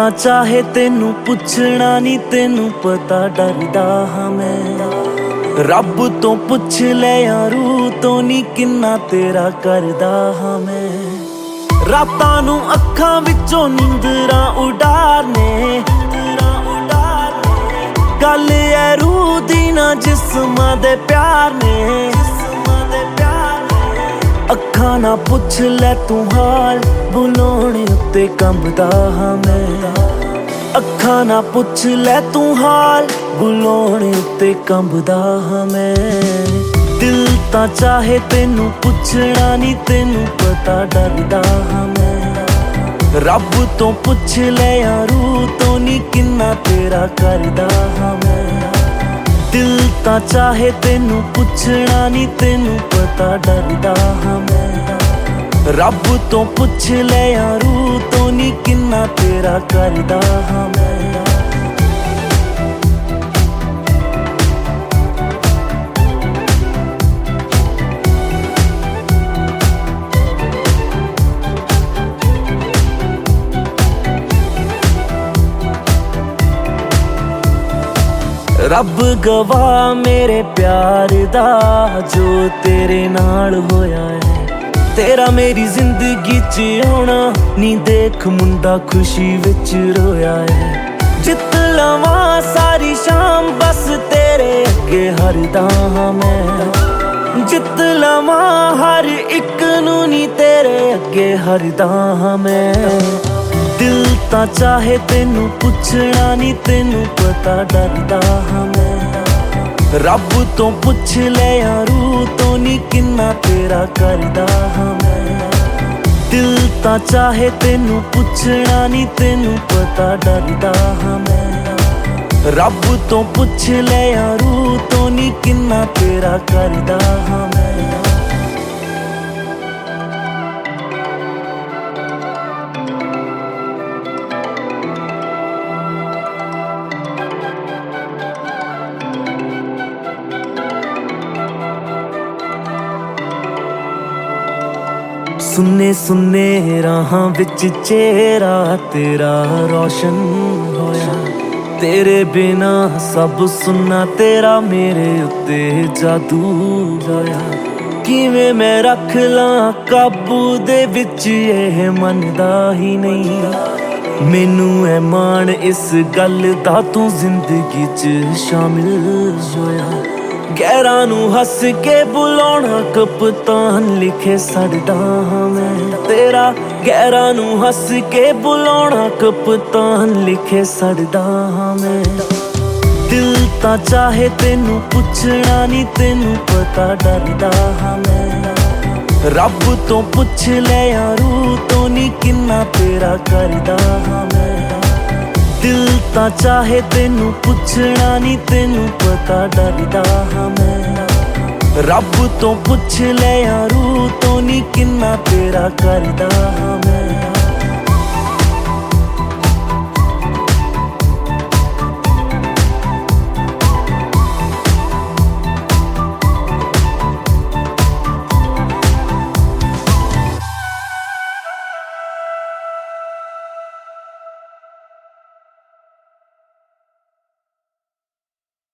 ਤਾਂ ਚਾਹੇ ਤੈਨੂੰ ਪੁੱਛਣਾ ਨਹੀਂ, ਤੈਨੂੰ ਪਤਾ ਡਰਦਾ ਹਾਂ ਮੈਂ। ਰੱਬ ਤੋਂ ਪੁੱਛ ਲੈ ਯਾਰੂ ਤੋਂ ਨੀ ਕਿੰਨਾ ਤੇਰਾ ਕਰਦਾ ਹਾਂ ਮੈਂ। ਰਾਤਾਂ ਨੂੰ ਅੱਖਾਂ ਵਿੱਚੋਂ ਨੀਂਦਰਾਂ ਉਡਾਰਨੇ, ਗੱਲ ਐ ਰੂਹ ਦੀ ਨਾ ਜਿਸਮਾਂ ਦੇ ਪਿਆਰ ਨੇ। ਅੱਖਾਂ ਨਾ ਪੁੱਛ ਲੈ ਤੂੰ ਹਾਲ, ਬੁਲਾਉਣ ਉੱਤੇ ਕੰਬਦਾ ਹਾਂ ਮੈਂ। ਅੱਖਾਂ ਨਾ ਪੁੱਛ ਲੈ ਤੂੰ ਹਾਲ, ਬੁਲਾਉਣ ਉੱਤੇ ਕੰਬਦਾ ਹਾਂ ਮੈਂ। ਦਿਲ ਤਾਂ ਚਾਹੇ ਤੈਨੂੰ ਪੁੱਛਣਾ ਨਹੀਂ, ਤੈਨੂੰ ਪਤਾ ਡਰਦਾ ਹਾਂ ਮੈਂ। ਰੱਬ ਤੋਂ ਪੁੱਛ ਲੈ ਯਾਰੂ ਤੋਂ ਨੀ ਕਿੰਨਾ ਤੇਰਾ ਕਰਦਾ ਹਾਂ ਮੈਂ। ਦਿਲ ਤਾਂ ਚਾਹੇ ਤੈਨੂੰ ਪੁੱਛਣਾ ਨਹੀਂ, ਤੈਨੂੰ ਪਤਾ ਡਰਦਾ ਹਾਂ ਮੈਂ। ਰੱਬ ਤੋਂ ਪੁੱਛ ਲੈ ਯਾਰੂ ਤੋਂ ਨੀ ਕਿੰਨਾ ਤੇਰਾ ਕਰਦਾ ਹਾਂ ਮੈਂ। ਰੱਬ ਗਵਾਹ ਮੇਰੇ ਪਿਆਰ ਦਾ, ਜੋ ਤੇਰੇ ਨਾਲ ਹੋਇਆ ਹੈ। ਤੇਰਾ ਮੇਰੀ ਜ਼ਿੰਦਗੀ 'ਚ ਆਉਣਾ ਨੀ, ਦੇਖ ਮੁੰਡਾ ਖੁਸ਼ੀ ਵਿੱਚ ਰੋਇਆ ਹੈ। ਜਿੱਤ ਲਵਾਂ ਸਾਰੀ ਸ਼ਾਮ ਬਸ ਤੇਰੇ ਅੱਗੇ ਹਰਦਾ ਹਾਂ ਮੈਂ। ਜਿੱਤ ਲਵਾਂ ਹਰ ਇੱਕ ਨੂੰ ਨੀ, ਤੇਰੇ ਅੱਗੇ ਹਰਦਾ ਹਾਂ ਮੈਂ। ਦਿਲ ਤਾਂ ਚਾਹੇ ਤੈਨੂੰ ਪੁੱਛਣਾ ਨਹੀਂ, ਤੈਨੂੰ ਪਤਾ ਡਰਦਾ ਹਾਂ ਮੈਂ। ਰੱਬ ਤੋਂ ਪੁੱਛ ਲੈ ਯਾਰੂ ਤੋਂ ਨੀ ਕਿੰਨਾ ਤੇਰਾ ਕਰਦਾ ਹਾਂ ਮੈਂ। ਦਿਲ ਤਾਂ ਚਾਹੇ ਤੈਨੂੰ ਪੁੱਛਣਾ ਨਹੀਂ, ਤੈਨੂੰ ਪਤਾ ਡਰਦਾ ਹਾਂ ਮੈਂ। ਰੱਬ ਤੋਂ ਪੁੱਛ ਲੈ ਯਾਰੂ ਤੋਂ ਨੀ ਕਿੰਨਾ ਤੇਰਾ ਕਰਦਾ ਹਾਂ ਮੈਂ। ਸੁੰਨੇ ਸੁੰਨੇ ਰਾਹਾਂ ਵਿੱਚ ਚਿਹਰਾ ਤੇਰਾ ਰੌਸ਼ਨ ਹੋਇਆ। ਤੇਰੇ ਬਿਨਾ ਸਭ ਸੁੰਨਾ, ਤੇਰਾ ਮੇਰੇ ਉੱਤੇ ਜਾਦੂ ਹੋਇਆ। ਕਿਵੇਂ ਮੈਂ ਰੱਖ ਲਾਂ ਕਾਬੂ ਦੇ ਵਿੱਚ, ਇਹ ਮੰਨਦਾ ਹੀ ਨਹੀਂ। ਮੈਨੂੰ ਐ ਮਾਣ ਇਸ ਗੱਲ ਦਾ, ਤੂੰ ਜ਼ਿੰਦਗੀ 'ਚ ਸ਼ਾਮਿਲ ਹੋਇਆ। ਗੈਰਾਂ ਨੂੰ ਹੱਸ ਕੇ ਬੁਲਾਉਣਾ ਕਪਤਾਨ, ਲਿਖੇ ਛੱਡਦਾ ਹਾਂ ਮੈਂ ਤੇਰਾ। ਗੈਰਾਂ ਨੂੰ ਹੱਸ ਕੇ ਬੁਲਾਉਣਾ ਕਪਤਾਨ, ਲਿਖੇ ਛੱਡਦਾ ਹਾਂ ਮੈਂ। ਦਿਲ ਤਾਂ ਚਾਹੇ ਤੈਨੂੰ ਪੁੱਛਣਾ ਨਹੀਂ, ਤੈਨੂੰ ਪਤਾ ਡਰਦਾ ਹਾਂ ਮੈਂ। ਰੱਬ ਤੋਂ ਪੁੱਛ ਲੈ ਯਾਰੂ ਤੋਂ ਨੀ ਕਿੰਨਾ ਤੇਰਾ ਕਰਦਾ ਹਾਂ ਮੈਂ। ਦਿਲ ਤਾਂ ਚਾਹੇ ਤੈਨੂੰ ਪੁੱਛਣਾ ਨਹੀਂ, ਤੈਨੂੰ ਪਤਾ ਡਰਦਾ ਹਾਂ ਮੈਂ। ਰੱਬ ਤੋਂ ਪੁੱਛ ਲੈ ਯਾਰੂ ਤੋਂ ਨੀ ਕਿੰਨਾ ਤੇਰਾ ਕਰਦਾ ਹਾਂ ਮੈਂ।